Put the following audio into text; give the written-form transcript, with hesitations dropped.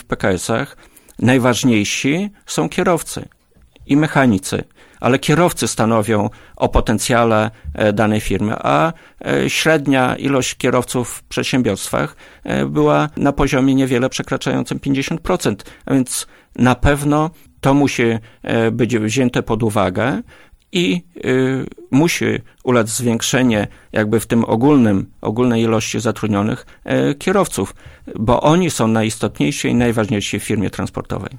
PKS-ach najważniejsi są kierowcy i mechanicy, ale kierowcy stanowią o potencjale danej firmy, a średnia ilość kierowców w przedsiębiorstwach była na poziomie niewiele przekraczającym 50%, a więc na pewno to musi być wzięte pod uwagę i musi ulec zwiększenie jakby w tym ogólnej ilości zatrudnionych kierowców, bo oni są najistotniejsi i najważniejsi w firmie transportowej.